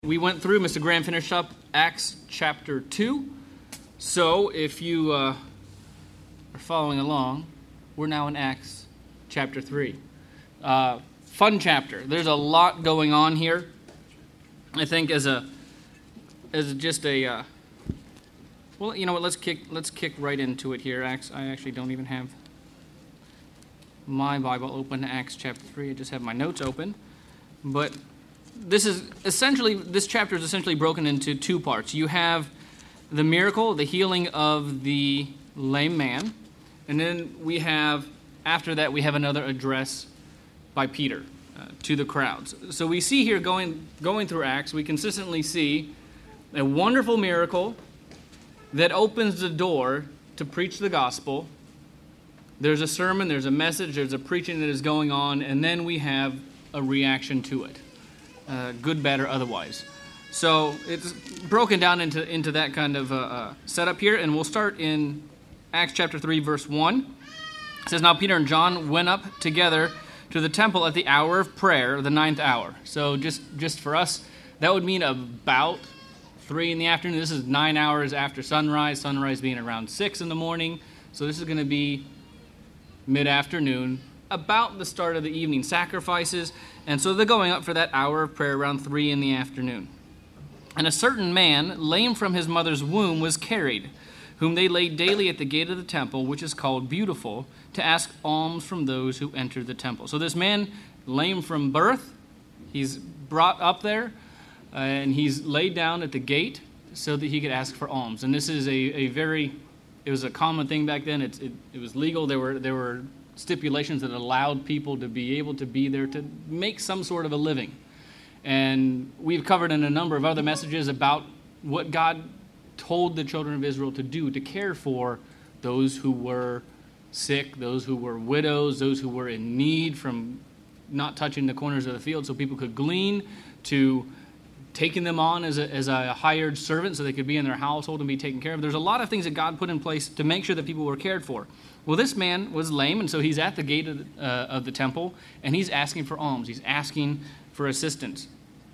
We went through, Mr. Graham finished up Acts chapter 2. So if you are following along, we're now in Acts chapter 3. Fun chapter. There's a lot going on here. I think well, you know what, let's kick right into it here. I actually don't even have my Bible open to Acts chapter 3. I just have my notes open. But this chapter is essentially broken into two parts. You have the miracle, the healing of the lame man, and then after that, we have another address by Peter to the crowds. So we see here going through Acts, we consistently see a wonderful miracle that opens the door to preach the gospel. There's a sermon, there's a message, there's a preaching that is going on, and then we have a reaction to it. Good, bad, or otherwise. So it's broken down into that kind of setup here, and we'll start in Acts chapter 3, verse 1. It says, "Now Peter and John went up together to the temple at the hour of prayer, the 9th hour." So just for us, that would mean about 3 in the afternoon. This is 9 hours after sunrise being around 6 in the morning. So this is going to be mid-afternoon, about the start of the evening sacrifices. And so they're going up for that hour of prayer around 3 in the afternoon. "And a certain man, lame from his mother's womb, was carried, whom they laid daily at the gate of the temple, which is called Beautiful, to ask alms from those who entered the temple." So this man, lame from birth, he's brought up there, and he's laid down at the gate so that he could ask for alms. And this is it was a common thing back then. It was legal. There were stipulations that allowed people to be able to be there to make some sort of a living. And we've covered in a number of other messages about what God told the children of Israel to do, to care for those who were sick, those who were widows, those who were in need from not touching the corners of the field so people could glean, to taking them on as a hired servant so they could be in their household and be taken care of. There's a lot of things that God put in place to make sure that people were cared for. Well, this man was lame, and so he's at the gate of the temple, and he's asking for alms. He's asking for assistance.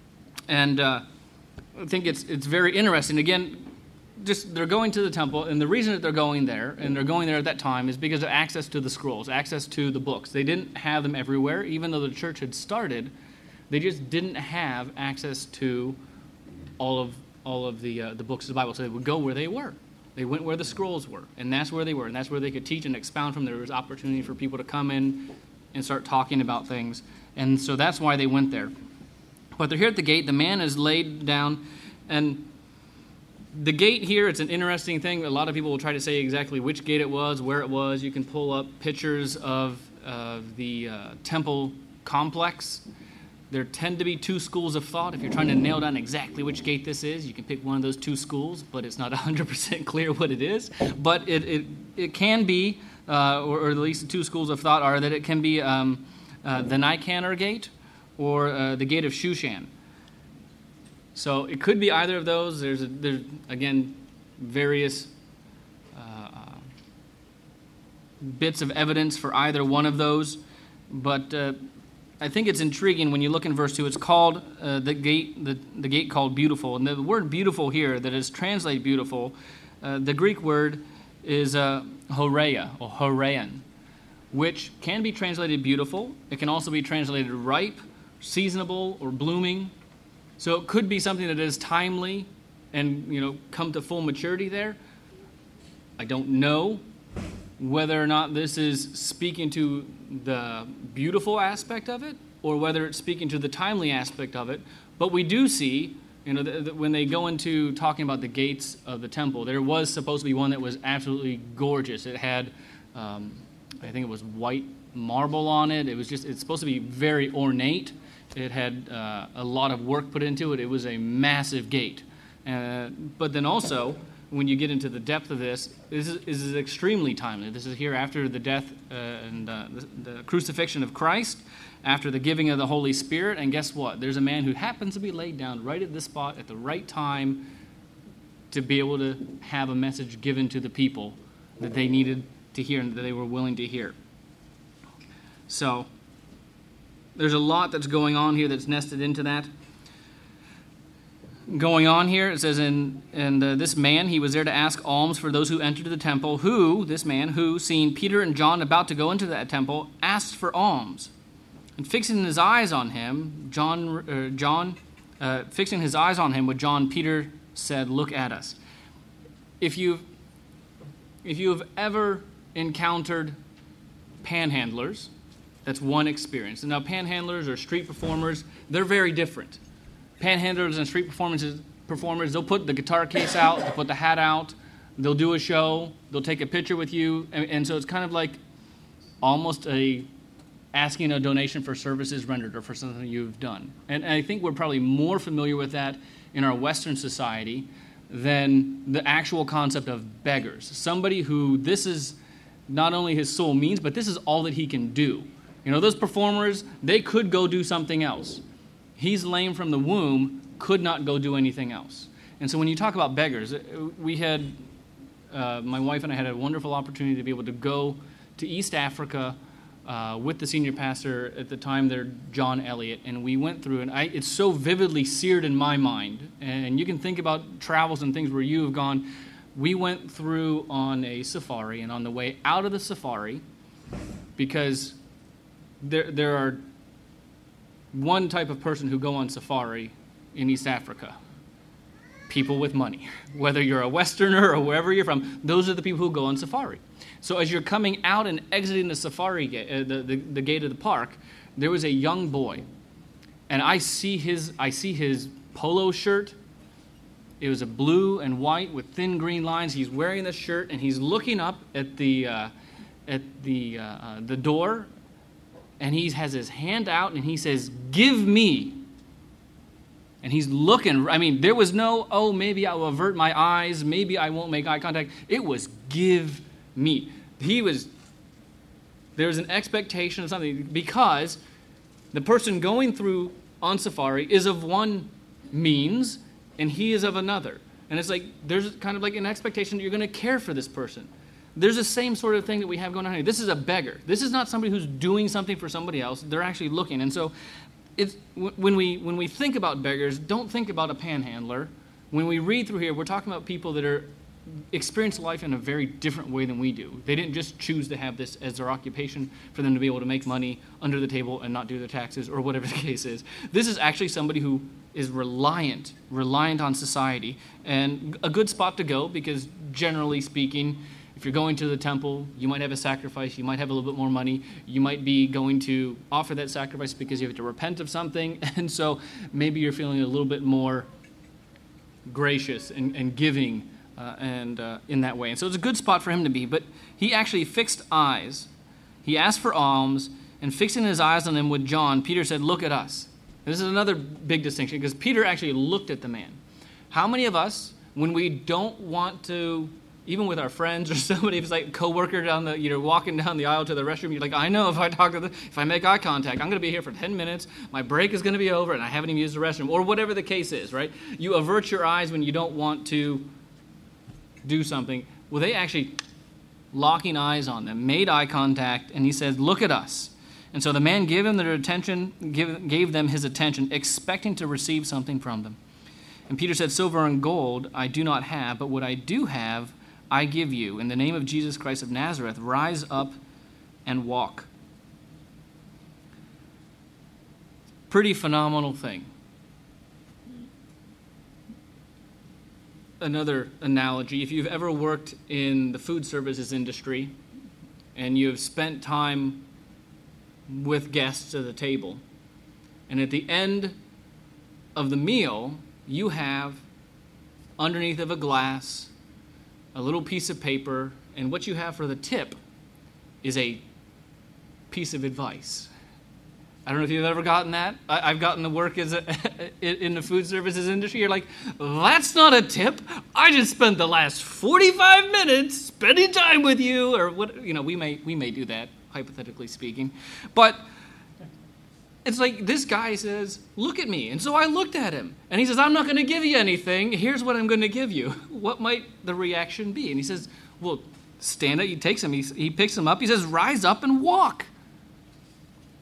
And I think it's very interesting. Again, just they're going to the temple, and the reason that they're going there at that time, is because of access to the scrolls, access to the books. They didn't have them everywhere, even though the church had started. They just didn't have access to all of the books of the Bible, so they would go where they were. They went where the scrolls were, and that's where they were, and that's where they could teach and expound from. There was opportunity for people to come in and start talking about things, and so that's why they went there. But they're here at the gate. The man is laid down, and the gate here, it's an interesting thing. A lot of people will try to say exactly which gate it was, where it was. You can pull up pictures of the temple complex. There tend to be two schools of thought. If you're trying to nail down exactly which gate this is, you can pick one of those two schools, but it's not 100% clear what it is. But it can be, or at least the two schools of thought are that it can be the Nicanor gate or the gate of Shushan. So it could be either of those. There's again, various bits of evidence for either one of those, but I think it's intriguing when you look in verse 2. It's called the gate called Beautiful. And the word beautiful here that is translated beautiful, the Greek word is horeia or horean, which can be translated beautiful. It can also be translated ripe, seasonable, or blooming. So it could be something that is timely and come to full maturity there. I don't know whether or not this is speaking to the beautiful aspect of it or whether it's speaking to the timely aspect of it. But we do see, when they go into talking about the gates of the temple, there was supposed to be one that was absolutely gorgeous. It had, I think it was white marble on it. It's supposed to be very ornate. It had a lot of work put into it. It was a massive gate. But then also, when you get into the depth of this is extremely timely. This is here after the death and the crucifixion of Christ, after the giving of the Holy Spirit, and guess what? There's a man who happens to be laid down right at this spot at the right time to be able to have a message given to the people that they needed to hear and that they were willing to hear. So there's a lot that's going on here that's nested into that. going on here. It says, and this man, he was there to ask alms for those who entered the temple, this man, who, seeing Peter and John about to go into that temple, asked for alms. And fixing his eyes on him, fixing his eyes on him with John, Peter said, look at us. If you've ever encountered panhandlers, that's one experience. And now panhandlers or street performers, they're very different. Panhandlers and street performers, they'll put the guitar case out, they'll put the hat out, they'll do a show, they'll take a picture with you, and so it's kind of like almost asking a donation for services rendered or for something you've done. And I think we're probably more familiar with that in our Western society than the actual concept of beggars. Somebody who this is not only his sole means, but this is all that he can do. You know, those performers, they could go do something else. He's lame from the womb, could not go do anything else. And so when you talk about beggars, we had, my wife and I had a wonderful opportunity to be able to go to East Africa with the senior pastor at the time there, John Elliott, and we went through, and it's so vividly seared in my mind. And you can think about travels and things where you have gone. We went through on a safari, and on the way out of the safari, because there are one type of person who go on safari in East Africa. People with money. Whether you're a Westerner or wherever you're from, those are the people who go on safari. So as you're coming out and exiting the safari gate, the gate of the park, there was a young boy, and I see his polo shirt. It was a blue and white with thin green lines. He's wearing the shirt, and he's looking up at the door. And he has his hand out, and he says, give me. And he's looking. I mean, there was no, oh, maybe I will avert my eyes. Maybe I won't make eye contact. It was, give me. There was an expectation of something, because the person going through on safari is of one means, and he is of another. And it's like, there's kind of like an expectation that you're going to care for this person. There's the same sort of thing that we have going on here. This is a beggar. This is not somebody who's doing something for somebody else. They're actually looking. And so when we think about beggars, don't think about a panhandler. When we read through here, we're talking about people that experience life in a very different way than we do. They didn't just choose to have this as their occupation for them to be able to make money under the table and not do their taxes or whatever the case is. This is actually somebody who is reliant on society. And a good spot to go, because generally speaking, if you're going to the temple, you might have a sacrifice, you might have a little bit more money, you might be going to offer that sacrifice because you have to repent of something, and so maybe you're feeling a little bit more gracious and giving in that way. And so it's a good spot for him to be, but he actually fixed eyes. He asked for alms, and fixing his eyes on them with John, Peter said, look at us. And this is another big distinction, because Peter actually looked at the man. How many of us, when we don't want to, even with our friends or somebody, if it's like a coworker you're walking down the aisle to the restroom, you're like, I know if I make eye contact, I'm going to be here for 10 minutes, my break is going to be over, and I haven't even used the restroom, or whatever the case is, right? You avert your eyes when you don't want to do something. Well, they actually, locking eyes on them, made eye contact, and he said, look at us. And so the man gave them his attention, expecting to receive something from them. And Peter said, silver and gold I do not have, but what I do have I give you. In the name of Jesus Christ of Nazareth, rise up and walk. Pretty phenomenal thing. Another analogy, if you've ever worked in the food services industry and you've spent time with guests at the table, and at the end of the meal, you have underneath of a glass a little piece of paper, and what you have for the tip is a piece of advice. I don't know if you've ever gotten that. I've gotten the work in the food services industry. You're like, that's not a tip. I just spent the last 45 minutes spending time with you, or what? You know, we may do that, hypothetically speaking, but it's like this guy says, look at me. And so I looked at him. And he says, I'm not going to give you anything. Here's what I'm going to give you. What might the reaction be? And he says, well, stand up. He takes him. He picks him up. He says, rise up and walk.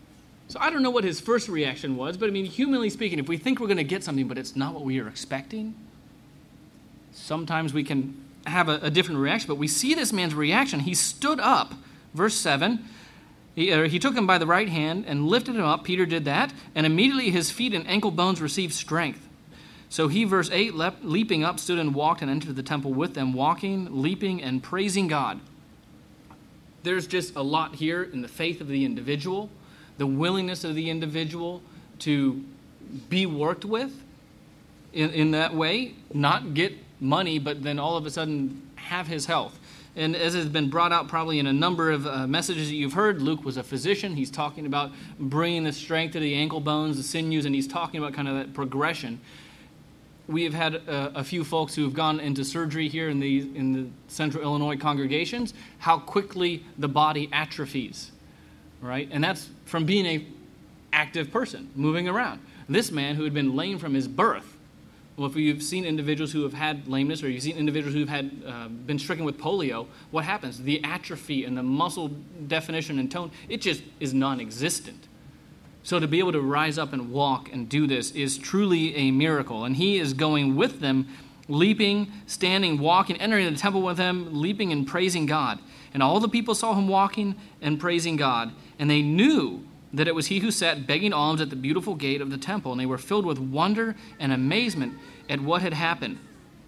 So I don't know what his first reaction was, but I mean, humanly speaking, if we think we're going to get something, but it's not what we are expecting, sometimes we can have a different reaction. But we see this man's reaction. He stood up, verse 7. He took him by the right hand and lifted him up. Peter did that. And immediately his feet and ankle bones received strength. So he, verse 8, leaping up, stood and walked and entered the temple with them, walking, leaping, and praising God. There's just a lot here in the faith of the individual, the willingness of the individual to be worked with in that way, not get money, but then all of a sudden have his health. And as has been brought out probably in a number of messages that you've heard, Luke was a physician. He's talking about bringing the strength to the ankle bones, the sinews, and he's talking about kind of that progression. We have had a few folks who have gone into surgery here in the Central Illinois congregations, how quickly the body atrophies, right? And that's from being an active person, moving around. This man who had been lame from his birth, well, if you've seen individuals who have had lameness, or you've seen individuals who have had been stricken with polio, what happens? The atrophy and the muscle definition and tone, it just is non-existent. So to be able to rise up and walk and do this is truly a miracle. And he is going with them, leaping, standing, walking, entering the temple with them, leaping and praising God. And all the people saw him walking and praising God. And they knew that it was he who sat begging alms at the beautiful gate of the temple. And they were filled with wonder and amazement at what had happened.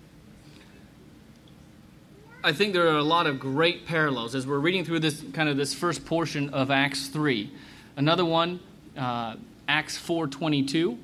I think there are a lot of great parallels as we're reading through this first portion of Acts 3. Another one, Acts 4:22.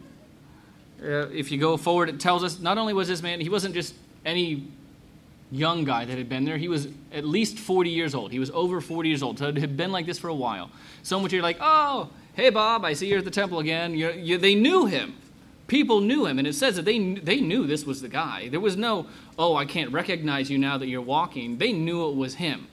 If you go forward, it tells us not only was this man, he wasn't just any young guy that had been there. He was at least 40 years old. He was over 40 years old. So it had been like this for a while. So much you're like, oh, hey, Bob, I see you at the temple again. They knew him. People knew him. And it says that they knew this was the guy. There was no, oh, I can't recognize you now that you're walking. They knew it was him.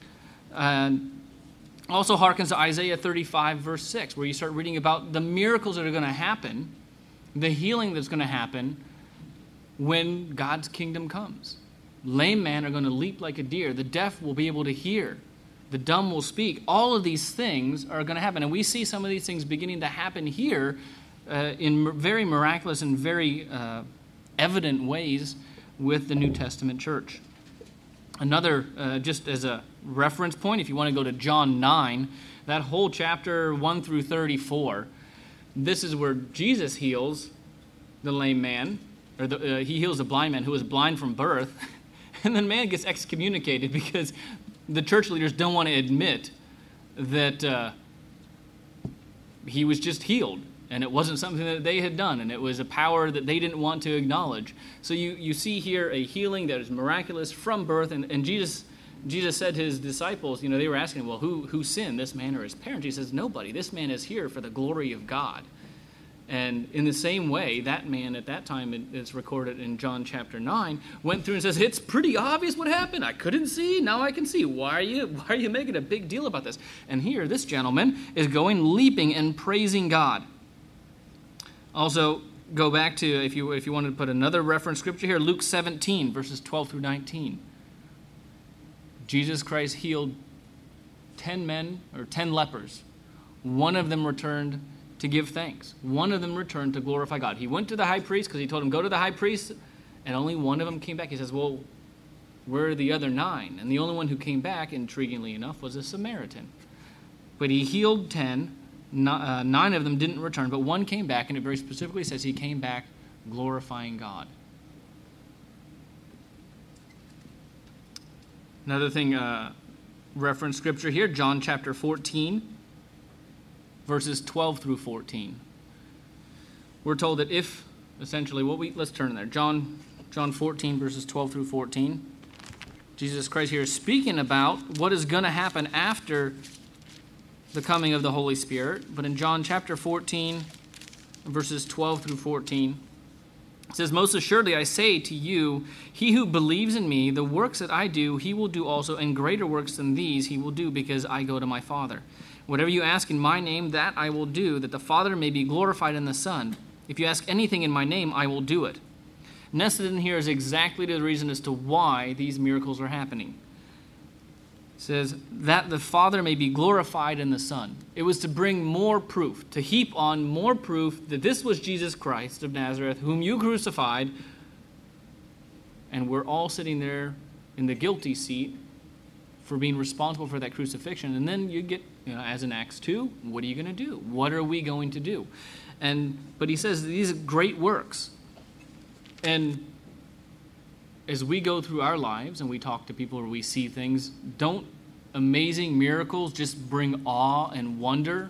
And also harkens to Isaiah 35, verse 6, where you start reading about the miracles that are going to happen, the healing that's going to happen when God's kingdom comes. Lame men are going to leap like a deer. The deaf will be able to hear. The dumb will speak. All of these things are going to happen. And we see some of these things beginning to happen here in very miraculous and very evident ways with the New Testament church. Another, just as a reference point, if you want to go to John 9, that whole chapter 1 through 34, this is where Jesus heals the lame man, or he heals the blind man who was blind from birth. And then man gets excommunicated because the church leaders don't want to admit that he was just healed. And it wasn't something that they had done. And it was a power that they didn't want to acknowledge. So you see here a healing that is miraculous from birth. And Jesus said to his disciples, they were asking, well, who sinned, this man or his parents? He says, nobody. This man is here for the glory of God. And in the same way, that man at that time, it's recorded in John chapter 9, went through and says, it's pretty obvious what happened. I couldn't see, now I can see. Why are you making a big deal about this? And here, this gentleman is going leaping and praising God. Also, go back to, if you wanted to put another reference scripture here, Luke 17, verses 12 through 19. Jesus Christ healed 10 men, or 10 lepers. One of them returned to give thanks. One of them returned to glorify God. He went to the high priest because he told him, go to the high priest, and only one of them came back. He says, well, where are the other 9? And the only one who came back, intriguingly enough, was a Samaritan. But he healed 10. 9 of them didn't return, but one came back, and it very specifically says he came back glorifying God. Another thing, reference scripture here, John chapter 14, verses 12 through 14. We're told that if, essentially, let's turn there. John 14, verses 12 through 14. Jesus Christ here is speaking about what is going to happen after the coming of the Holy Spirit. But in John chapter 14, verses 12 through 14, it says, most assuredly I say to you, he who believes in me, the works that I do, he will do also, and greater works than these he will do, because I go to my Father. Whatever you ask in my name, that I will do, that the Father may be glorified in the Son. If you ask anything in my name, I will do it. Nested in here is exactly the reason as to why these miracles are happening. says, that the Father may be glorified in the Son. It was to bring more proof, to heap on more proof that this was Jesus Christ of Nazareth, whom you crucified, and we're all sitting there in the guilty seat for being responsible for that crucifixion. And then you get, as in Acts 2, what are you going to do? What are we going to do? But he says these are great works. And as we go through our lives and we talk to people or we see things, don't amazing miracles just bring awe and wonder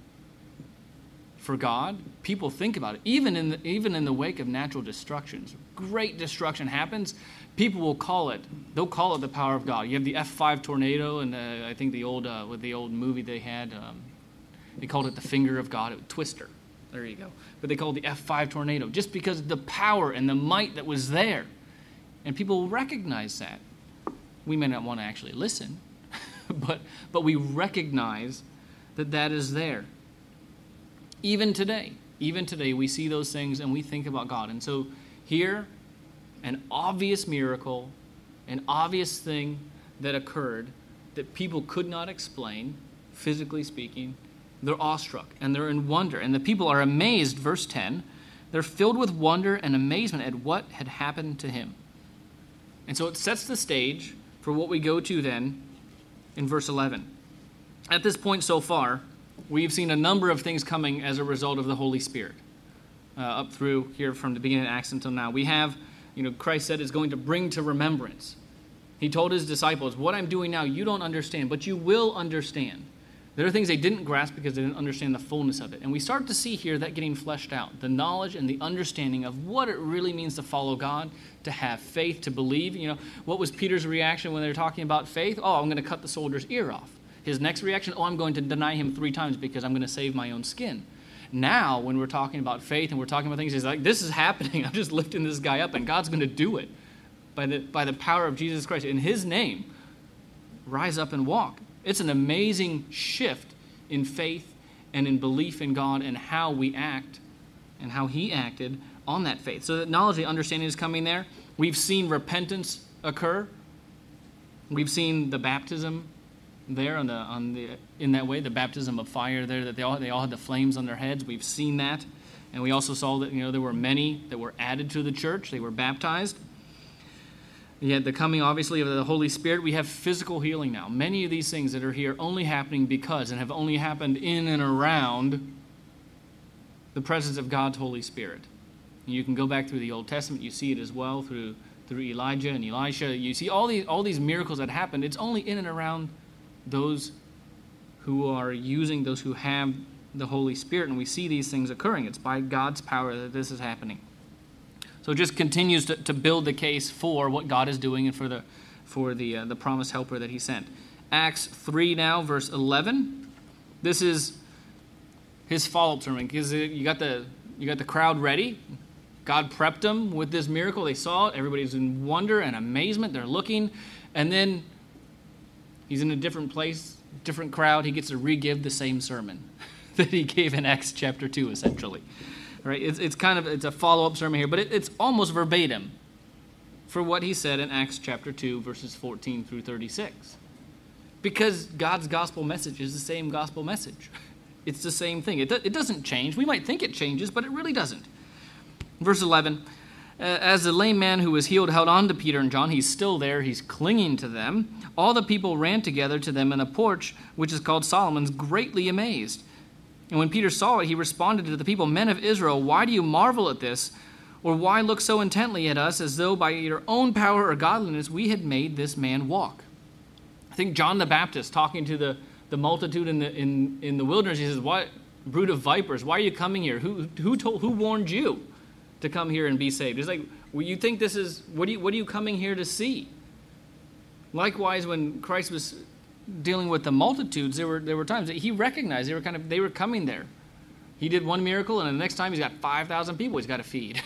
for God? People think about it. Even in the wake of natural destructions, great destruction happens, people will call it the power of God. You have the F5 tornado, and I think with the old movie they had, they called it the finger of God, Twister. There you go. But they called it the F5 tornado, just because of the power and the might that was there. And people will recognize that. We may not want to actually listen, but we recognize that is there. Even today, we see those things and we think about God. And so here, an obvious miracle, an obvious thing that occurred that people could not explain, physically speaking, they're awestruck and they're in wonder. And the people are amazed, verse 10. They're filled with wonder and amazement at what had happened to him. And so it sets the stage for what we go to then in verse 11. At this point so far, we've seen a number of things coming as a result of the Holy Spirit. Up through here from the beginning of Acts until now. We have, Christ said is going to bring to remembrance. He told his disciples, what I'm doing now you don't understand, but you will understand. There are things they didn't grasp because they didn't understand the fullness of it. And we start to see here that getting fleshed out. The knowledge and the understanding of what it really means to follow God, to have faith, to believe. What was Peter's reaction when they were talking about faith? Oh, I'm going to cut the soldier's ear off. His next reaction, I'm going to deny him 3 times because I'm going to save my own skin. Now, when we're talking about faith and we're talking about things, he's like, this is happening. I'm just lifting this guy up, and God's going to do it by the power of Jesus Christ. In his name, rise up and walk. It's an amazing shift in faith and in belief in God and how we act and how he acted on that faith. So that knowledge and understanding is coming there. We've seen repentance occur. We've seen the baptism there in that way, the baptism of fire there, that they all had the flames on their heads. We've seen that. And we also saw that there were many that were added to the church. They were baptized. Yet the coming, obviously, of the Holy Spirit, we have physical healing now. Many of these things that are here only happening because and have only happened in and around the presence of God's Holy Spirit. And you can go back through the Old Testament. You see it as well through Elijah and Elisha. You see all these miracles that happened. It's only in and around those who are using, those who have the Holy Spirit. And we see these things occurring. It's by God's power that this is happening. So it just continues to build the case for what God is doing and for the promised helper that he sent. Acts 3 now, verse 11. This is his follow-up sermon, because you got the crowd ready. God prepped them with this miracle. They saw it. Everybody's in wonder and amazement. They're looking. And then he's in a different place, different crowd. He gets to re-give the same sermon that he gave in Acts chapter 2, essentially. Right? It's a follow-up sermon here, but it's almost verbatim for what he said in Acts chapter 2, verses 14 through 36. Because God's gospel message is the same gospel message. It's the same thing. It doesn't change. We might think it changes, but it really doesn't. Verse 11, as the lame man who was healed held on to Peter and John, he's still there, he's clinging to them. All the people ran together to them in a porch, which is called Solomon's, greatly amazed. And when Peter saw it, he responded to the people, men of Israel, why do you marvel at this? Or why look so intently at us as though by your own power or godliness we had made this man walk? I think John the Baptist, talking to the multitude in the wilderness, he says, "What brood of vipers? Why are you coming here? Who warned you to come here and be saved?" It's like, well, you think this is what are you coming here to see? Likewise, when Christ was dealing with the multitudes, there were times that he recognized they were coming there. He did one miracle, and the next time he's got 5,000 people he's got to feed.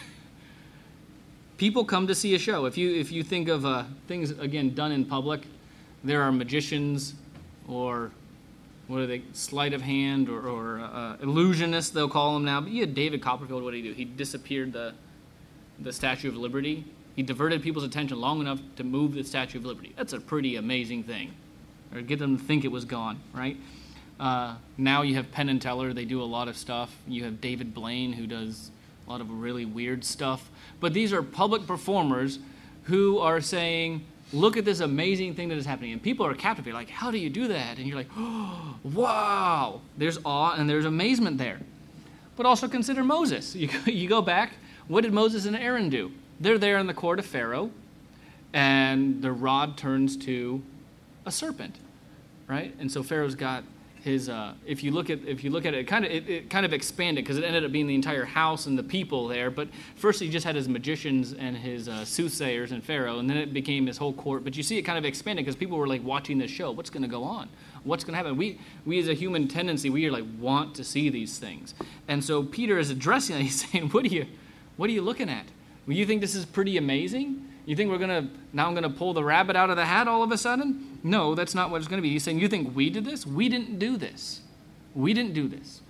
People come to see a show. If you think of things again done in public, there are magicians, or what are they, sleight of hand, or illusionists they'll call them now. But you had David Copperfield. What did he do? He disappeared the Statue of Liberty. He diverted people's attention long enough to move the Statue of Liberty. That's a pretty amazing thing. or get them to think it was gone, right? Now you have Penn and Teller. They do a lot of stuff. You have David Blaine, who does a lot of really weird stuff. But these are public performers who are saying, look at this amazing thing that is happening. And people are captivated, like, how do you do that? And you're like, oh, wow. There's awe and there's amazement there. But also consider Moses. You go back, what did Moses and Aaron do? They're there in the court of Pharaoh, and the rod turns to a serpent, right? And so Pharaoh's got his. If you look at it, it kind of expanded because it ended up being the entire house and the people there. But first he just had his magicians and his soothsayers and Pharaoh, and then it became his whole court. But you see it kind of expanded because people were like watching this show. What's going to go on? What's going to happen? We as a human tendency, we are like want to see these things. And so Peter is addressing that. He's saying, what are you looking at? Well, you think this is pretty amazing? You think I'm going to pull the rabbit out of the hat all of a sudden? No, that's not what it's going to be. He's saying, you think we did this? We didn't do this. We didn't do this.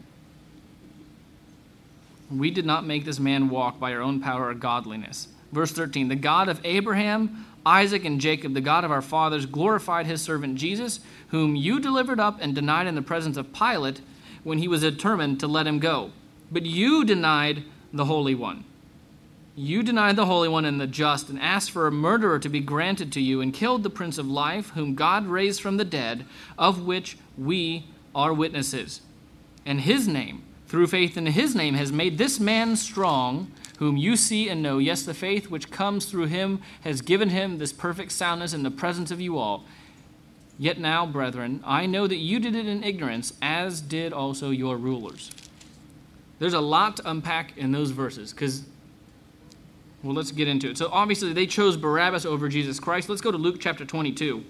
We did not make this man walk by our own power or godliness. Verse 13, the God of Abraham, Isaac, and Jacob, the God of our fathers, glorified his servant Jesus, whom you delivered up and denied in the presence of Pilate when he was determined to let him go. But you denied the Holy One. You denied the Holy One and the just, and asked for a murderer to be granted to you, and killed the Prince of Life, whom God raised from the dead, of which we are witnesses. And his name, through faith in his name, has made this man strong, whom you see and know. Yes, the faith which comes through him has given him this perfect soundness in the presence of you all. Yet now, brethren, I know that you did it in ignorance, as did also your rulers. There's a lot to unpack in those verses, because well, let's get into it. So obviously they chose Barabbas over Jesus Christ. Let's go to Luke chapter 22.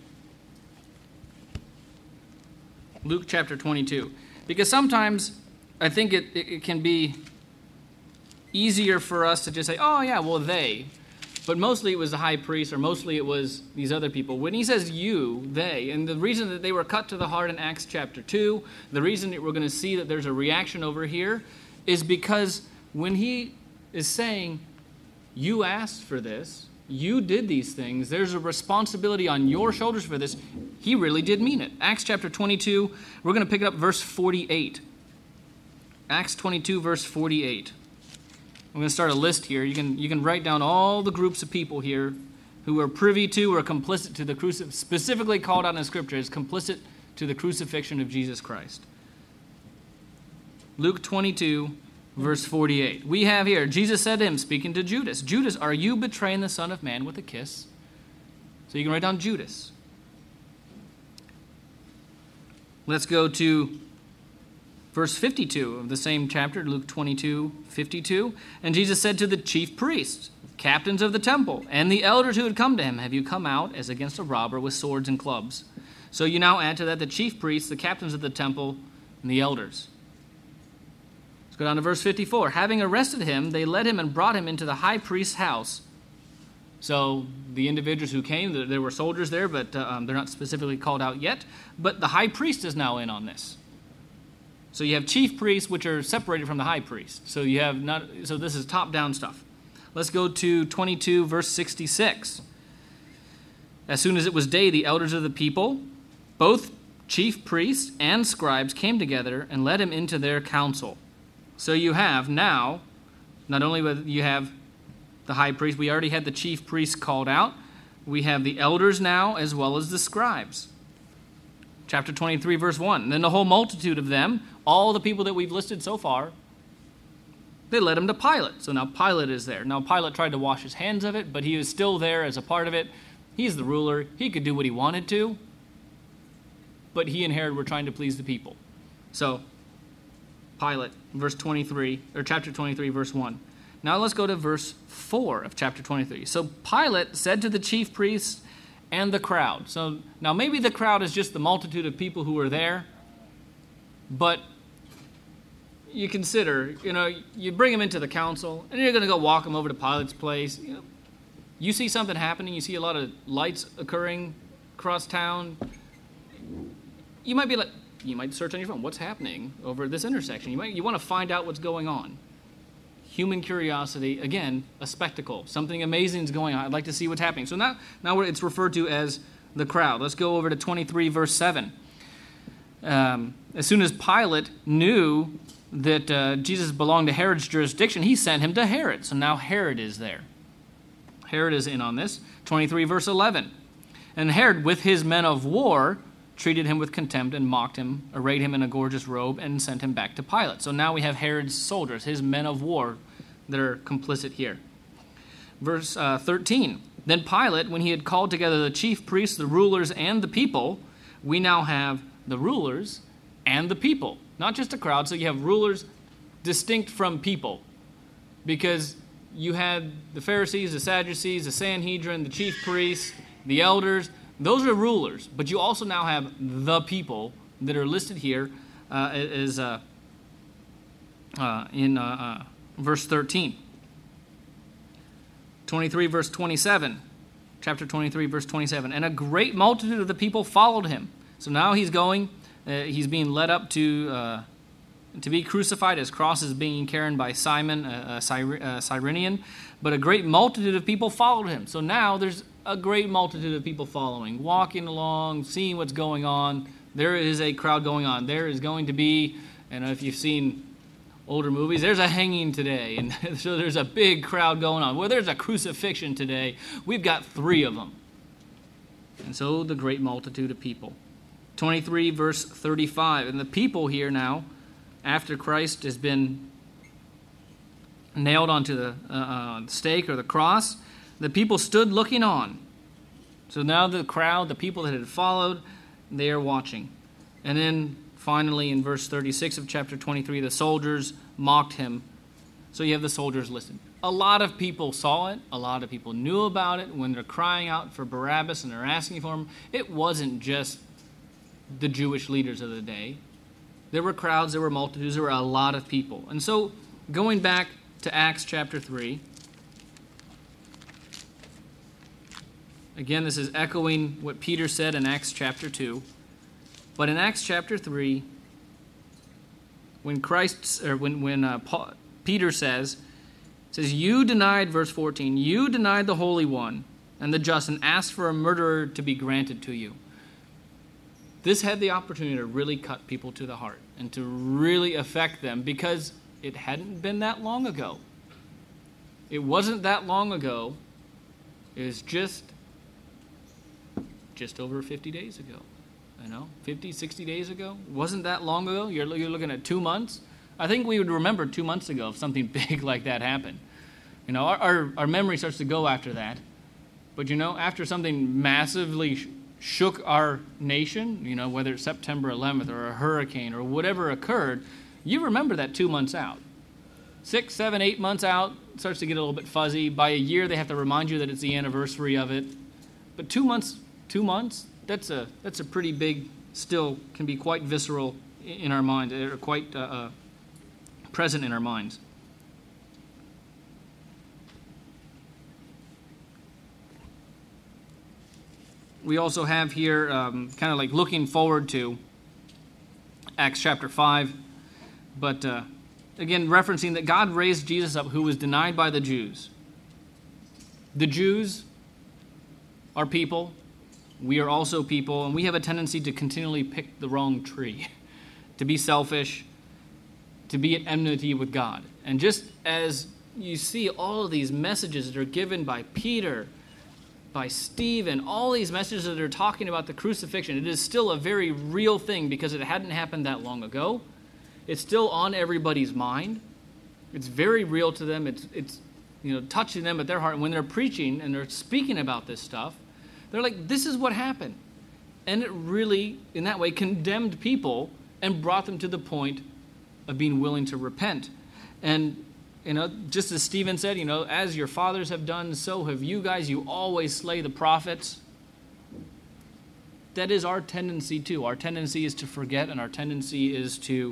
Luke chapter 22. Because sometimes I think it can be easier for us to just say, oh yeah, well they. But mostly it was the high priest, or mostly it was these other people. When he says you, they, and the reason that they were cut to the heart in Acts chapter 2, the reason that we're going to see that there's a reaction over here, is because when he is saying, you asked for this, you did these things, there's a responsibility on your shoulders for this, he really did mean it. Acts chapter 22, we're going to pick it up verse 48. Acts 22, verse 48. I'm going to start a list here. You can write down all the groups of people here who are privy to or complicit to the specifically called out in Scripture as complicit to the crucifixion of Jesus Christ. Luke 22, verse 48. We have here, Jesus said to him, speaking to Judas, Judas, are you betraying the Son of Man with a kiss? So you can write down Judas. Let's go to verse 52 of the same chapter, Luke 22, 52. And Jesus said to the chief priests, captains of the temple, and the elders who had come to him, have you come out as against a robber with swords and clubs? So you now add to that the chief priests, the captains of the temple, and the elders. Let's go down to verse 54. Having arrested him, they led him and brought him into the high priest's house. So the individuals who came, there were soldiers there, but they're not specifically called out yet. But the high priest is now in on this. So you have chief priests, which are separated from the high priest. So this is top-down stuff. Let's go to 22, verse 66. As soon as it was day, the elders of the people, both chief priests and scribes, came together and led him into their council. So you have now, not only you have the high priest, we already had the chief priests called out. We have the elders now as well as the scribes. Chapter 23, verse 1. And then the whole multitude of them, all the people that we've listed so far, they led him to Pilate. So now Pilate is there. Now Pilate tried to wash his hands of it, but he is still there as a part of it. He's the ruler. He could do what he wanted to. But he and Herod were trying to please the people. So Pilate, verse 23, or chapter 23, verse 1. Now let's go to verse 4 of chapter 23. So Pilate said to the chief priests and the crowd. So now maybe the crowd is just the multitude of people who are there, but you consider, you bring them into the council, and you're going to go walk them over to Pilate's place. You see something happening, you see a lot of lights occurring across town. You might search on your phone, what's happening over this intersection? You want to find out what's going on. Human curiosity, again, a spectacle. Something amazing is going on. I'd like to see what's happening. So now it's referred to as the crowd. Let's go over to 23, verse 7. As soon as Pilate knew that Jesus belonged to Herod's jurisdiction, he sent him to Herod. So now Herod is there. Herod is in on this. 23, verse 11. And Herod, with his men of war, treated him with contempt and mocked him, arrayed him in a gorgeous robe, and sent him back to Pilate. So now we have Herod's soldiers, his men of war, that are complicit here. Verse 13. Then Pilate, when he had called together the chief priests, the rulers, and the people, we now have the rulers and the people. Not just a crowd, so you have rulers distinct from people. Because you had the Pharisees, the Sadducees, the Sanhedrin, the chief priests, the elders. Those are rulers. But you also now have the people that are listed here as in verse 13. 23, verse 27. Chapter 23, verse 27. And a great multitude of the people followed him. So now he's going, he's being led up to be crucified. His cross is being carried by Simon, Cyrenian. But a great multitude of people followed him. So now there's a great multitude of people following, walking along, seeing what's going on. There is a crowd going on. There is going to be, and if you've seen older movies, there's a hanging today, and so there's a big crowd going on. Well, there's a crucifixion today. We've got 3 of them. And so the great multitude of people. 23, verse 35. And the people here now, after Christ has been nailed onto the stake or the cross, the people stood looking on. So now the crowd, the people that had followed, they are watching. And then finally in verse 36 of chapter 23, the soldiers mocked him. So you have the soldiers listed. A lot of people saw it. A lot of people knew about it. When they're crying out for Barabbas and they're asking for him, it wasn't just the Jewish leaders of the day. There were crowds, there were multitudes, there were a lot of people. And so going back to Acts chapter 3, again, this is echoing what Peter said in Acts chapter 2. But in Acts chapter 3, when Peter says, you denied, verse 14, you denied the Holy One and the just and asked for a murderer to be granted to you. This had the opportunity to really cut people to the heart and to really affect them because it hadn't been that long ago. It wasn't that long ago. It was just over 50 days ago. 50, 60 days ago. It wasn't that long ago. You're looking at 2 months. I think we would remember 2 months ago if something big like that happened. Our memory starts to go after that. But after something massively shook our nation, whether it's September 11th or a hurricane or whatever occurred, you remember that 2 months out. 6, 7, 8 months out, it starts to get a little bit fuzzy. By a year, they have to remind you that it's the anniversary of it. But 2 months, that's a pretty big, still can be quite visceral in our minds, or quite present in our minds. We also have here kind of like looking forward to Acts chapter 5, but again referencing that God raised Jesus up who was denied by the Jews. The Jews are people. We are also people, and we have a tendency to continually pick the wrong tree, to be selfish, to be at enmity with God. And just as you see all of these messages that are given by Peter, by Stephen, all these messages that are talking about the crucifixion, it is still a very real thing because it hadn't happened that long ago. It's still on everybody's mind. It's very real to them. It's touching them at their heart. And when they're preaching and they're speaking about this stuff, they're like, this is what happened. And it really, in that way, condemned people and brought them to the point of being willing to repent. And just as Stephen said, as your fathers have done, so have you guys. You always slay the prophets. That is our tendency too. Our tendency is to forget, and our tendency is to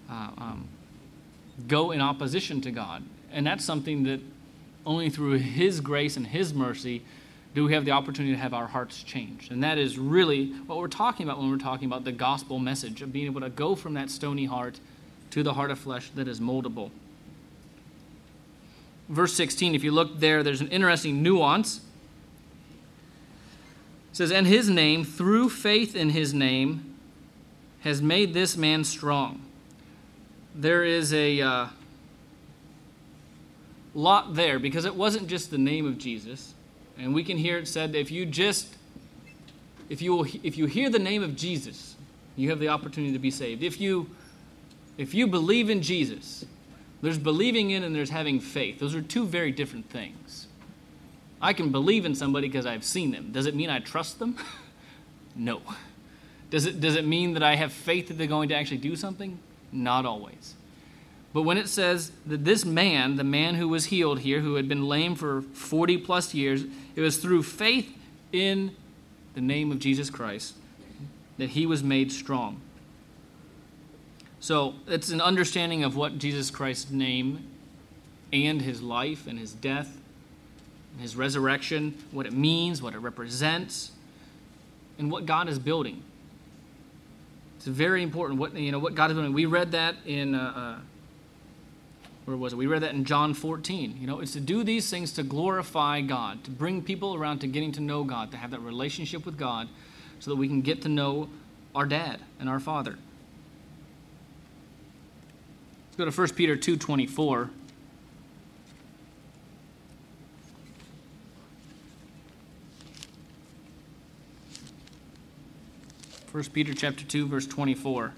go in opposition to God. And that's something that only through His grace and His mercy do we have the opportunity to have our hearts changed. And that is really what we're talking about when we're talking about the gospel message, of being able to go from that stony heart to the heart of flesh that is moldable. Verse 16, if you look there, there's an interesting nuance. It It says, and his name, through faith in his name, has made this man strong. There is a lot there, because it wasn't just the name of Jesus. And we can hear it said that if you hear the name of Jesus, you have the opportunity to be saved. If you believe in Jesus, there's believing in and there's having faith. Those are two very different things. I can believe in somebody because I've seen them. Does it mean I trust them? No. Does it mean that I have faith that they're going to actually do something? Not always. But when it says that this man, the man who was healed here, who had been lame for 40 plus years, it was through faith in the name of Jesus Christ that he was made strong. So it's an understanding of what Jesus Christ's name and his life and his death and his resurrection, what it means, what it represents, and what God is building. It's very important what God is building. We read that in where was it? We read that in John 14. It's to do these things to glorify God, to bring people around to getting to know God, to have that relationship with God, so that we can get to know our dad and our father. Let's go to 1 Peter 2:24. First Peter chapter 2, verse 24.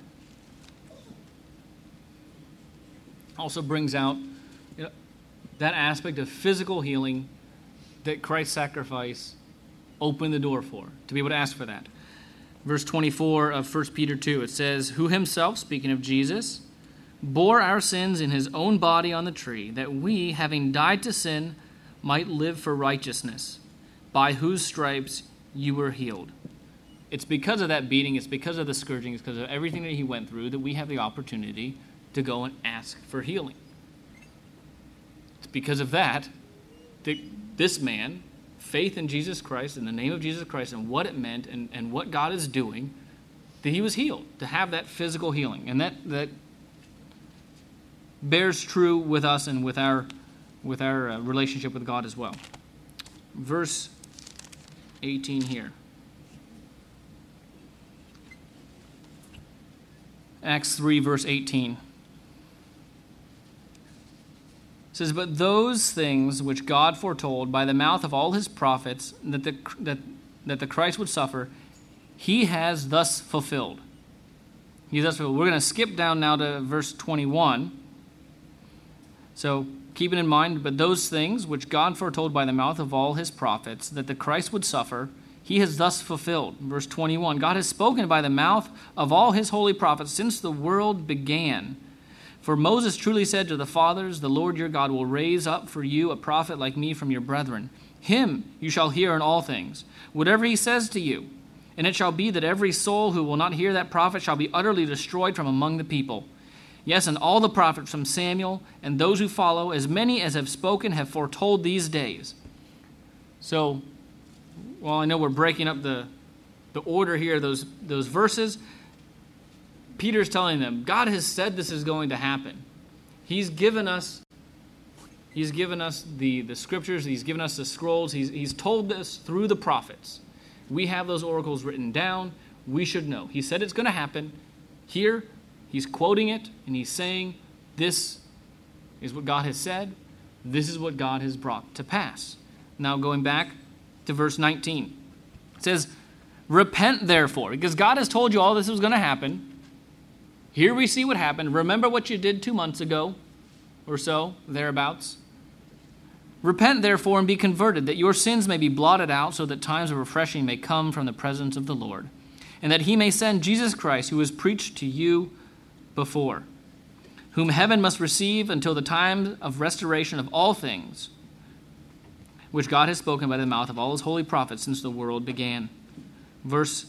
Also brings out that aspect of physical healing that Christ's sacrifice opened the door for, to be able to ask for that. Verse 24 of 1 Peter 2, it says, who himself, speaking of Jesus, bore our sins in his own body on the tree, that we, having died to sin, might live for righteousness, by whose stripes you were healed. It's because of that beating, it's because of the scourging, it's because of everything that he went through that we have the opportunity to go and ask for healing. It's because of that this man, faith in Jesus Christ, in the name of Jesus Christ, and what it meant and what God is doing, that he was healed, to have that physical healing. And that bears true with us and with our relationship with God as well. Verse 18 here. Acts 3, verse 18. It says, but those things which God foretold by the mouth of all his prophets that the Christ would suffer, he has thus fulfilled. We're going to skip down now to verse 21. So keep it in mind, but those things which God foretold by the mouth of all his prophets that the Christ would suffer, he has thus fulfilled. Verse 21, God has spoken by the mouth of all his holy prophets since the world began. For Moses truly said to the fathers, the Lord your God will raise up for you a prophet like me from your brethren. Him you shall hear in all things, whatever he says to you. And it shall be that every soul who will not hear that prophet shall be utterly destroyed from among the people. Yes, and all the prophets from Samuel and those who follow, as many as have spoken, have foretold these days. So, while I know we're breaking up the order here, those verses, Peter's telling them, God has said this is going to happen. He's given us the scriptures, he's given us the scrolls, he's told this through the prophets. We have those oracles written down. We should know. He said it's going to happen. Here, he's quoting it, and he's saying, this is what God has said. This is what God has brought to pass. Now going back to verse 19. It says, repent therefore, because God has told you all this was going to happen. Here we see what happened. Remember what you did 2 months ago or so, thereabouts. Repent therefore and be converted, that your sins may be blotted out, so that times of refreshing may come from the presence of the Lord, and that he may send Jesus Christ, who was preached to you before, whom heaven must receive until the time of restoration of all things, which God has spoken by the mouth of all his holy prophets since the world began. Verse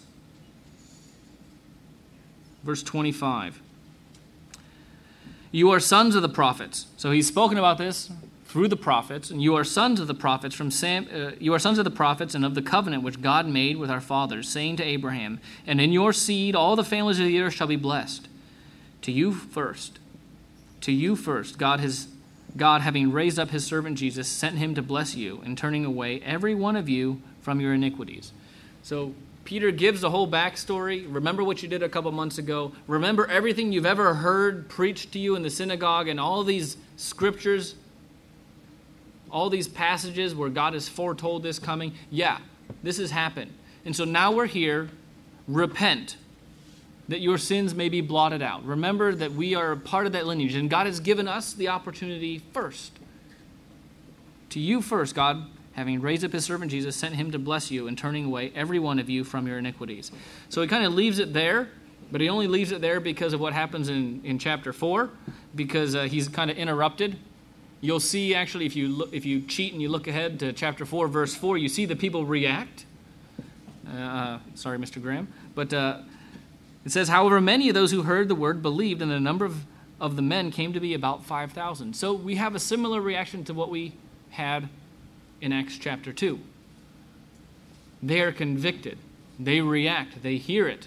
25. You are sons of the prophets. So he's spoken about this through the prophets, and you are sons of the prophets you are sons of the prophets and of the covenant which God made with our fathers, saying to Abraham, and in your seed all the families of the earth shall be blessed. To you first, God, having raised up his servant Jesus, sent him to bless you, and turning away every one of you from your iniquities. So Peter gives the whole backstory. Remember what you did a couple months ago. Remember everything you've ever heard preached to you in the synagogue and all these scriptures, all these passages where God has foretold this coming. Yeah, this has happened. And so now we're here. Repent, that your sins may be blotted out. Remember that we are a part of that lineage, and God has given us the opportunity first. To you first, God, having raised up his servant Jesus, sent him to bless you and turning away every one of you from your iniquities. So he kind of leaves it there, but he only leaves it there because of what happens in chapter 4, because he's kind of interrupted. You'll see, actually, if you cheat and you look ahead to chapter 4, verse 4, you see the people react. Sorry, Mr. Graham. But it says, however, many of those who heard the word believed, and the number of the men came to be about 5,000. So we have a similar reaction to what we had in Acts chapter 2. They are convicted. They react. They hear it.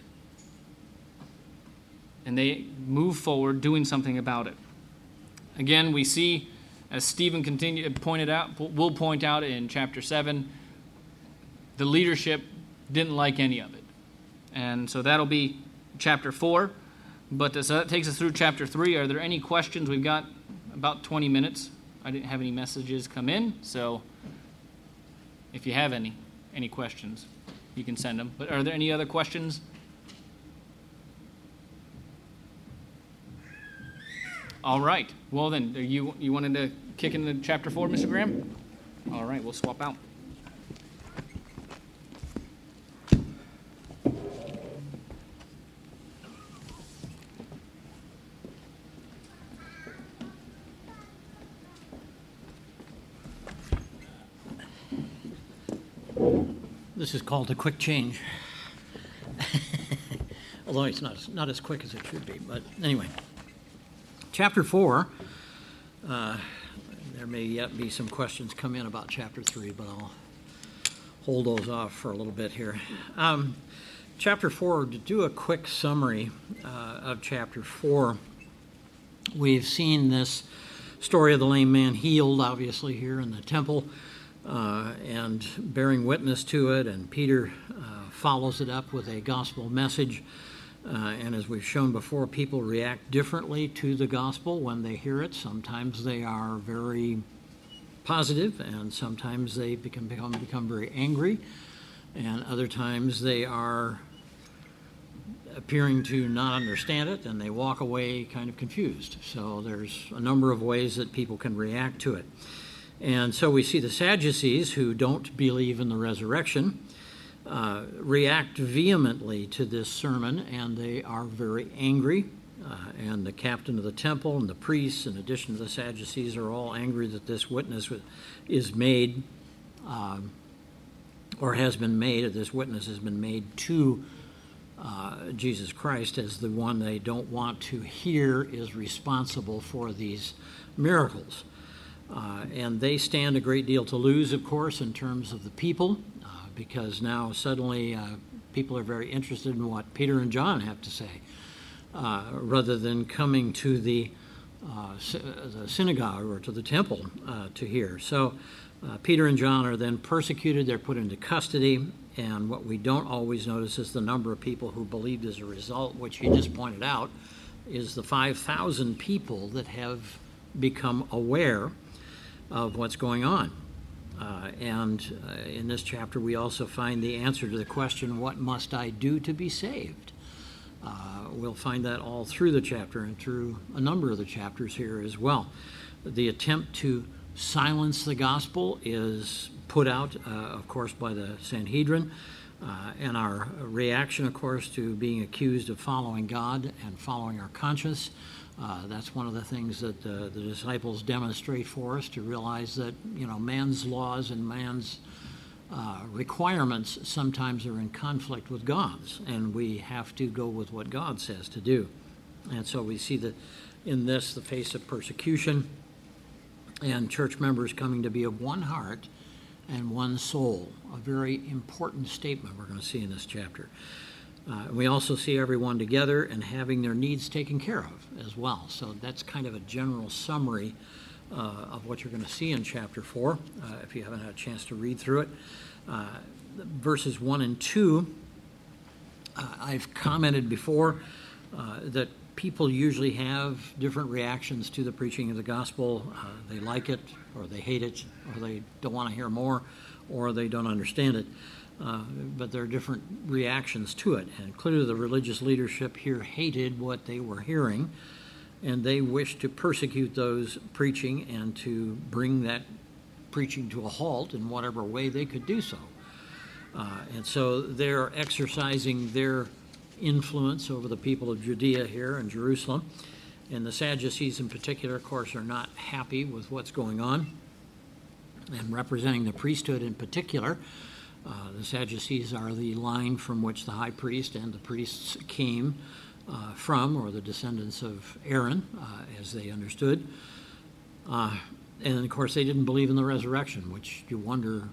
And they move forward doing something about it. Again, we see, as Stephen will point out in chapter 7, the leadership didn't like any of it. And so that'll be chapter 4. But so that takes us through chapter 3. Are there any questions? We've got about 20 minutes. I didn't have any messages come in, so if you have any questions, you can send them. But are there any other questions? All right. Well then, you wanted to kick into chapter 4, Mr. Graham? All right, we'll swap out. This is called a quick change. Although it's not as quick as it should be. But anyway, chapter 4, there may yet be some questions come in about chapter 3, but I'll hold those off for a little bit here. Chapter 4, to do a quick summary of chapter 4, we've seen this story of the lame man healed, obviously, here in the temple. And bearing witness to it, and Peter follows it up with a gospel message. And as we've shown before, people react differently to the gospel when they hear it. Sometimes they are very positive, and sometimes they become very angry, and other times they are appearing to not understand it, and they walk away kind of confused. So there's a number of ways that people can react to it. And so we see the Sadducees, who don't believe in the resurrection, react vehemently to this sermon, and they are very angry. And the captain of the temple and the priests, in addition to the Sadducees, are all angry that this witness is made, or has been made, or this witness has been made to Jesus Christ as the one they don't want to hear is responsible for these miracles. And they stand a great deal to lose, of course, in terms of the people, because now suddenly people are very interested in what Peter and John have to say, rather than coming to the synagogue or to the temple to hear. So Peter and John are then persecuted. They're put into custody. And what we don't always notice is the number of people who believed as a result, which he just pointed out, is the 5,000 people that have become aware of what's going on. And in this chapter, we also find the answer to the question, what must I do to be saved? We'll find that all through the chapter and through a number of the chapters here as well. The attempt to silence the gospel is put out, of course, by the Sanhedrin, and our reaction, of course, to being accused of following God and following our conscience. That's one of the things that the disciples demonstrate for us, to realize that, man's laws and man's requirements sometimes are in conflict with God's, and we have to go with what God says to do. And so we see that in this, the face of persecution and church members coming to be of one heart and one soul, a very important statement we're going to see in this chapter. We also see everyone together and having their needs taken care of as well. So that's kind of a general summary of what you're going to see in chapter 4, if you haven't had a chance to read through it. verses 1 and 2, I've commented before that people usually have different reactions to the preaching of the gospel. They like it, or they hate it, or they don't want to hear more, or they don't understand it. But there are different reactions to it. And clearly the religious leadership here hated what they were hearing, and they wished to persecute those preaching and to bring that preaching to a halt in whatever way they could do so. And so they're exercising their influence over the people of Judea here in Jerusalem. And the Sadducees in particular, of course, are not happy with what's going on. And representing the priesthood in particular, the Sadducees are the line from which the high priest and the priests came from, or the descendants of Aaron, as they understood. And of course, they didn't believe in the resurrection, which you wonder,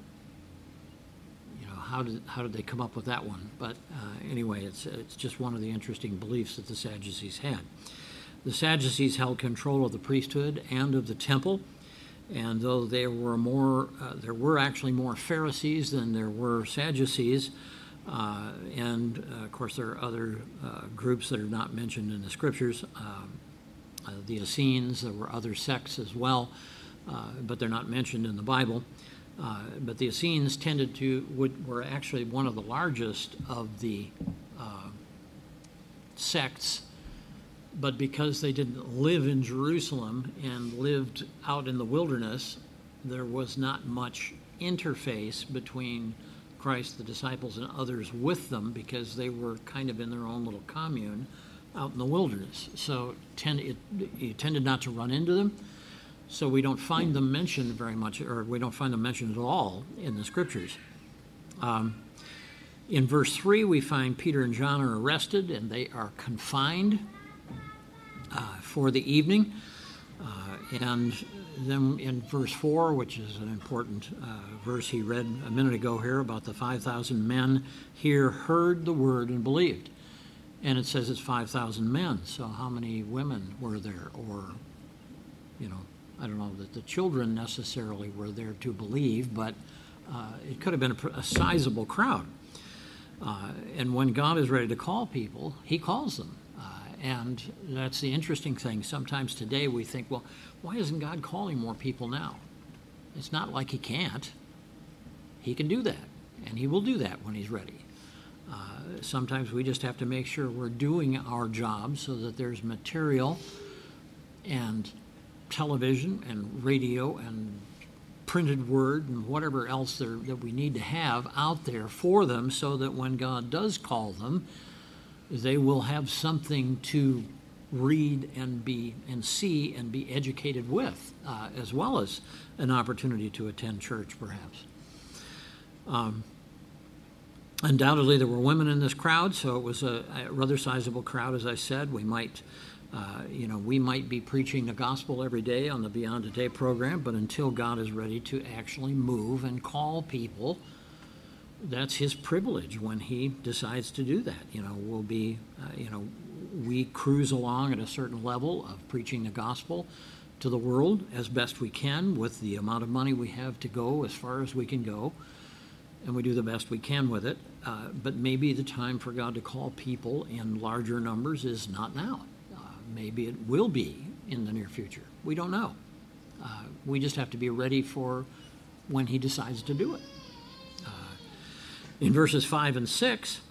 how did they come up with that one? But anyway, it's just one of the interesting beliefs that the Sadducees had. The Sadducees held control of the priesthood and of the temple, and though there were actually more Pharisees than there were Sadducees, and of course there are other groups that are not mentioned in the scriptures. The Essenes, there were other sects as well, but they're not mentioned in the Bible. But the Essenes were actually one of the largest of the sects, but because they didn't live in Jerusalem and lived out in the wilderness, there was not much interface between Christ, the disciples, and others with them, because they were kind of in their own little commune out in the wilderness. So you tended not to run into them. So we don't find them mentioned very much, or we don't find them mentioned at all in the scriptures. In verse 3, we find Peter and John are arrested, and they are confined for the evening. And then in verse 4, which is an important verse he read a minute ago here about the 5,000 men here heard the word and believed. And it says it's 5,000 men. So how many women were there? Or, I don't know that the children necessarily were there to believe, but it could have been a sizable crowd. And when God is ready to call people, he calls them. And that's the interesting thing. Sometimes today we think, well, why isn't God calling more people now? It's not like he can't. He can do that, and he will do that when he's ready. Sometimes we just have to make sure we're doing our job so that there's material and television and radio and printed word and whatever else that we need to have out there for them, so that when God does call them, they will have something to read and see and be educated with, as well as an opportunity to attend church, perhaps. Undoubtedly, there were women in this crowd, so it was a rather sizable crowd, as I said. We might be preaching the gospel every day on the Beyond Today program, but until God is ready to actually move and call people, that's his privilege when he decides to do that. We cruise along at a certain level of preaching the gospel to the world as best we can with the amount of money we have to go as far as we can go, and we do the best we can with it. But maybe the time for God to call people in larger numbers is not now. Maybe it will be in the near future. We don't know. We just have to be ready for when he decides to do it. In verses 5 and 6,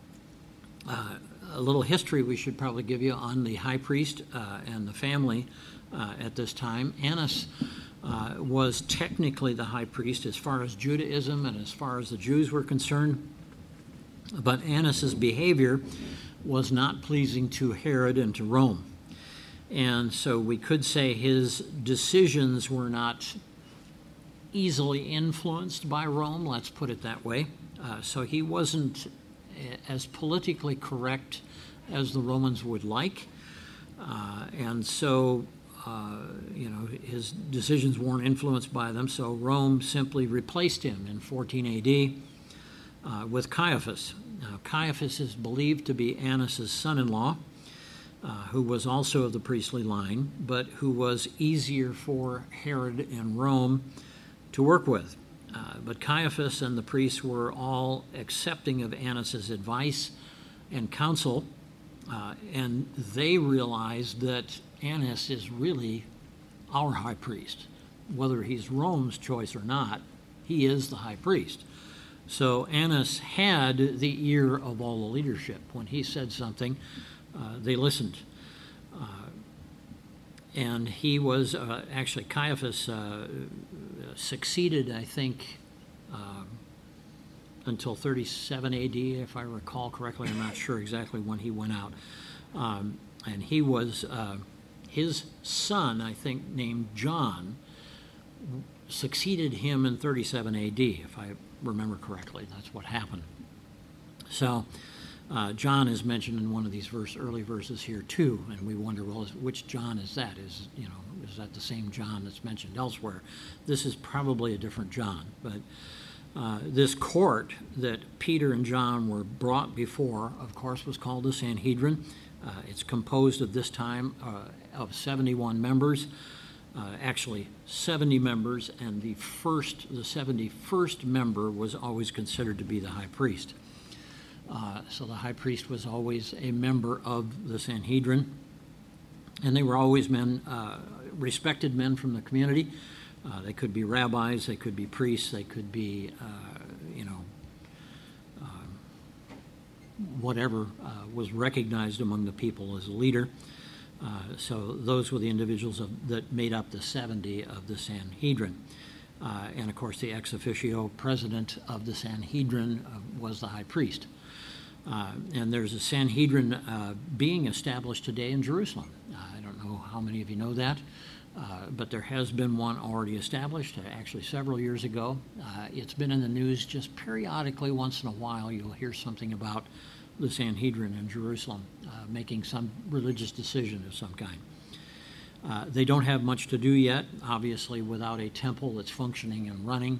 a little history we should probably give you on the high priest and the family at this time. Annas was technically the high priest as far as Judaism and as far as the Jews were concerned, but Annas' behavior was not pleasing to Herod and to Rome. And so we could say his decisions were not easily influenced by Rome, let's put it that way. So he wasn't as politically correct as the Romans would like. And so, his decisions weren't influenced by them. So Rome simply replaced him in 14 AD with Caiaphas. Now, Caiaphas is believed to be Annas' son-in-law, who was also of the priestly line, but who was easier for Herod and Rome to work with. But Caiaphas and the priests were all accepting of Annas' advice and counsel, and they realized that Annas is really our high priest. Whether he's Rome's choice or not, he is the high priest. So Annas had the ear of all the leadership. When he said something, they listened. And he was, actually, Caiaphas succeeded, I think, until 37 AD, if I recall correctly. I'm not sure exactly when he went out. And he was, his son, I think, named John, succeeded him in 37 AD, if I remember correctly. That's what happened. So John is mentioned in one of these early verses here too, and we wonder, well, which John is that? Is that the same John that's mentioned elsewhere? This is probably a different John, but this court that Peter and John were brought before, of course, was called the Sanhedrin. It's composed at this time of 71 members. Actually 70 members, and the 71st member was always considered to be the high priest. So the high priest was always a member of the Sanhedrin, and they were always men, respected men from the community. They could be rabbis, they could be priests, they could be, whatever was recognized among the people as a leader. So those were the individuals that made up the 70 of the Sanhedrin. And of course, the ex officio president of the Sanhedrin was the high priest. And there's a Sanhedrin being established today in Jerusalem. I don't know how many of you know that, but there has been one already established, actually several years ago. It's been in the news just periodically. Once in a while, you'll hear something about the Sanhedrin in Jerusalem making some religious decision of some kind. They don't have much to do yet, obviously, without a temple that's functioning and running.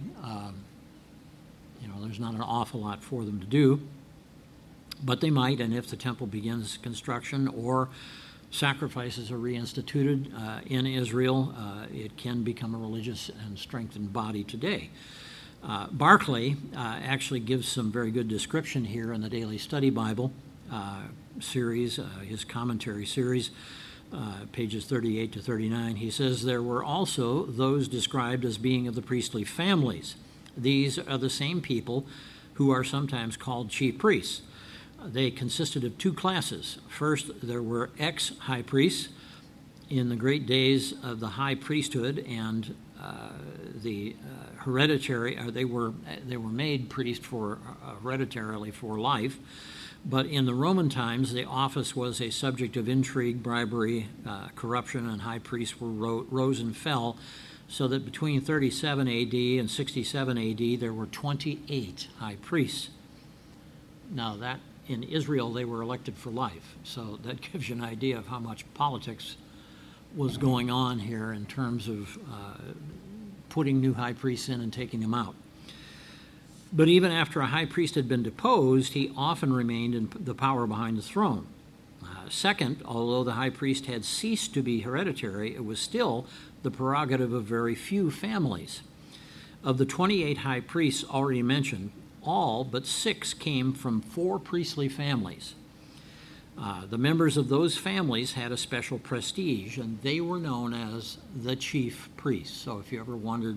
There's not an awful lot for them to do, but they might, and if the temple begins construction or sacrifices are reinstituted in Israel, it can become a religious and strengthened body today. Barclay actually gives some very good description here in the Daily Study Bible series, his commentary series, pages 38 to 39. He says, there were also those described as being of the priestly families. These are the same people who are sometimes called chief priests. They consisted of two classes. First, there were ex-high priests in the great days of the high priesthood and the hereditary. They were made priest for hereditarily for life, but in the Roman times, the office was a subject of intrigue, bribery, corruption, and high priests rose and fell, so that between 37 AD and 67 AD, there were 28 high priests. Now that in Israel, they were elected for life, so that gives you an idea of how much politics was going on here in terms of putting new high priests in and taking them out. But even after a high priest had been deposed, he often remained in the power behind the throne. Second, although the high priest had ceased to be hereditary, it was still the prerogative of very few families. Of the 28 high priests already mentioned, all but 6 came from 4 priestly families. The members of those families had a special prestige, and they were known as the chief priests. So if you ever wondered,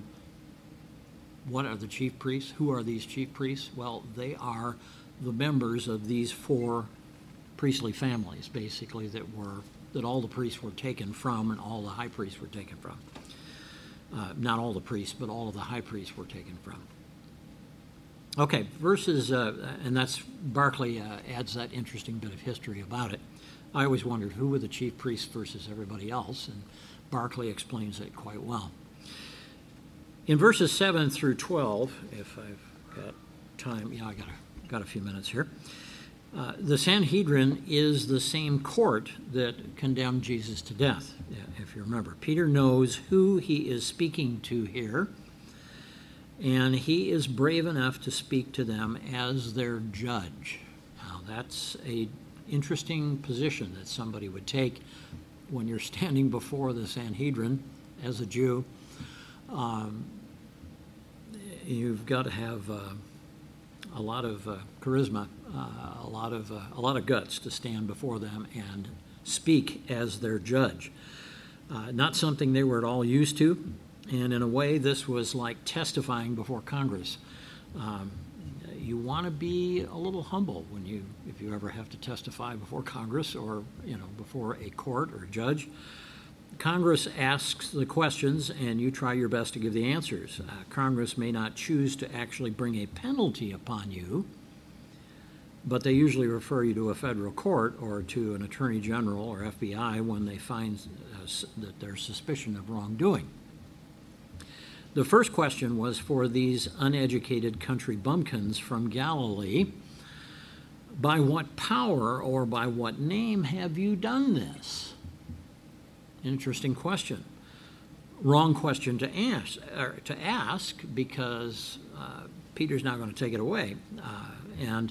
what are the chief priests? Who are these chief priests? Well, they are the members of these 4 priestly families, basically, that all the priests were taken from and all the high priests were taken from. Not all the priests, but all of the high priests were taken from. Okay, verses, and that's Barclay adds that interesting bit of history about it. I always wondered who were the chief priests versus everybody else, and Barclay explains it quite well. In verses 7 through 12, if I've got time, I got a few minutes here. The Sanhedrin is the same court that condemned Jesus to death, if you remember. Peter knows who he is speaking to here, and he is brave enough to speak to them as their judge. Now, that's an interesting position that somebody would take when you're standing before the Sanhedrin as a Jew. you've got to have a lot of charisma, a lot of guts to stand before them and speak as their judge. Not something they were at all used to, and in a way, this was like testifying before Congress. You want to be a little humble if you ever have to testify before Congress or before a court or a judge. Congress asks the questions, and you try your best to give the answers. Congress may not choose to actually bring a penalty upon you, but they usually refer you to a federal court or to an attorney general or FBI when they find that there's suspicion of wrongdoing. The first question was for these uneducated country bumpkins from Galilee. By what power or by what name have you done this? Interesting question. Wrong question to ask because Peter's not going to take it away. And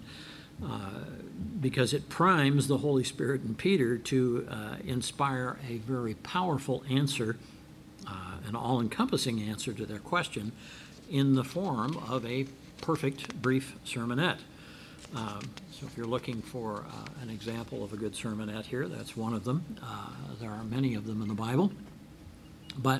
because it primes the Holy Spirit in Peter to inspire a very powerful answer, an all-encompassing answer to their question in the form of a perfect brief sermonette. So if you're looking for an example of a good sermonette here, that's one of them. There are many of them in the Bible. But,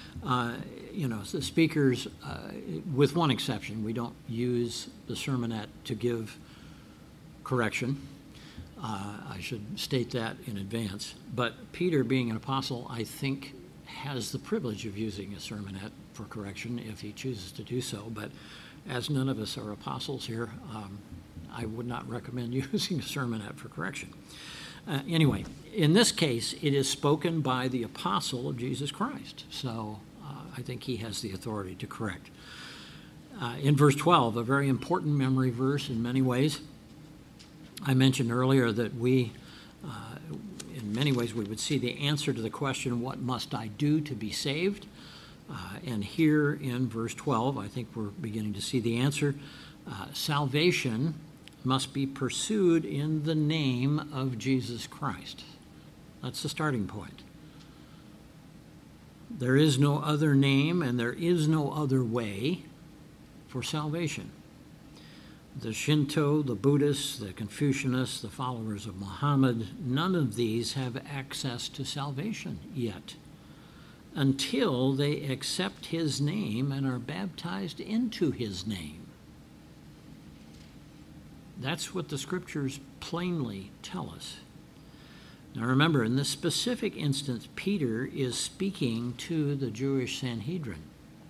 the speakers, with one exception, we don't use the sermonette to give correction. I should state that in advance. But Peter, being an apostle, I think has the privilege of using a sermonette for correction if he chooses to do so. But as none of us are apostles here, I would not recommend using a sermonette for correction. Anyway, in this case, it is spoken by the apostle of Jesus Christ. So I think he has the authority to correct. In verse 12, a very important memory verse in many ways. I mentioned earlier that in many ways, we would see the answer to the question, what must I do to be saved? And here in verse 12, I think we're beginning to see the answer. Salvation must be pursued in the name of Jesus Christ. That's the starting point. There is no other name and there is no other way for salvation. The Shinto, the Buddhists, the Confucianists, the followers of Muhammad, none of these have access to salvation yet until they accept his name and are baptized into his name. That's what the scriptures plainly tell us. Now remember, in this specific instance, Peter is speaking to the Jewish Sanhedrin.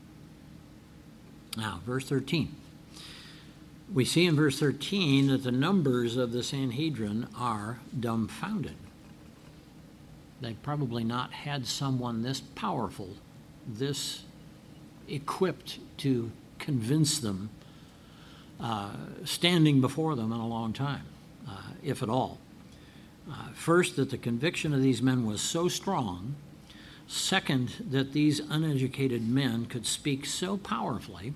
Now, verse 13. We see in verse 13 that the numbers of the Sanhedrin are dumbfounded. They've probably not had someone this powerful, this equipped to convince them, standing before them in a long time, if at all. First, that the conviction of these men was so strong. Second, that these uneducated men could speak so powerfully.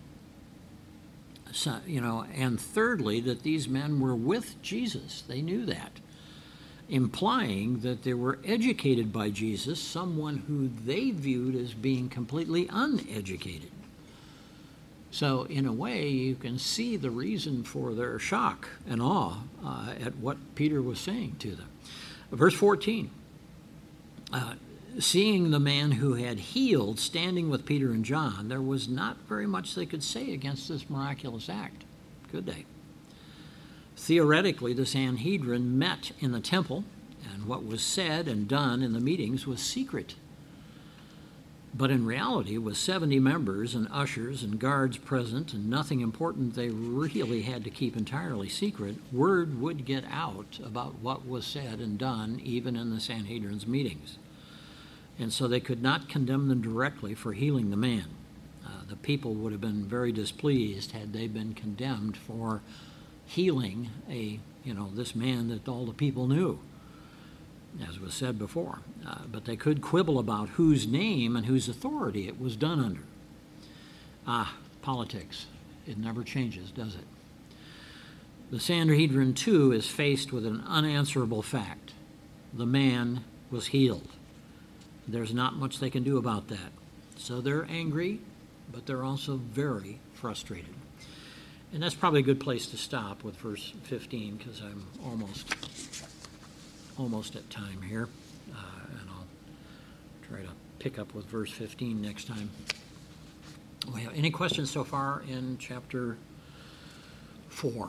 And thirdly, that these men were with Jesus. They knew that, implying that they were educated by Jesus, someone who they viewed as being completely uneducated. So, in a way, you can see the reason for their shock and awe at what Peter was saying to them. Verse 14, seeing the man who had healed standing with Peter and John, there was not very much they could say against this miraculous act, could they? Theoretically, the Sanhedrin met in the temple, and what was said and done in the meetings was secret. But in reality, with 70 members and ushers and guards present and nothing important they really had to keep entirely secret, word would get out about what was said and done even in the Sanhedrin's meetings. And so they could not condemn them directly for healing the man. The people would have been very displeased had they been condemned for healing this man that all the people knew, as was said before. But they could quibble about whose name and whose authority it was done under. Politics. It never changes, does it? The Sanhedrin, too, is faced with an unanswerable fact. The man was healed. There's not much they can do about that. So they're angry, but they're also very frustrated. And that's probably a good place to stop with verse 15, because I'm almost at time here. And I'll try to pick up with verse 15 next time. We have any questions so far in chapter 4?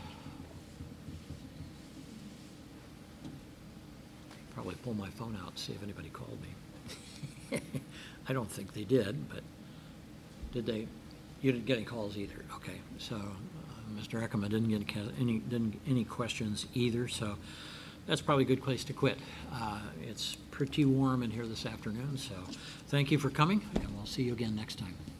Probably pull my phone out and see if anybody called me. I don't think they did, but did they? You didn't get any calls either. Okay, so Mr. Eckerman didn't get any questions either. So that's probably a good place to quit. It's pretty warm in here this afternoon. So thank you for coming, and we'll see you again next time.